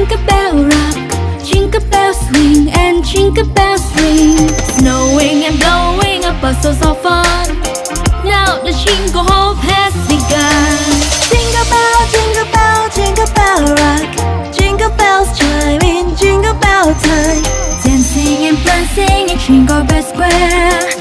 Jingle bell rock, jingle bells swing, and jingle bells ring. Snowing and blowing up buses of fun. Now the jingle hop has begun. Jingle bell, jingle bell, jingle bell rock. Jingle bells chime in jingle bell time. Dancing and prancing in Jingle Bell Square.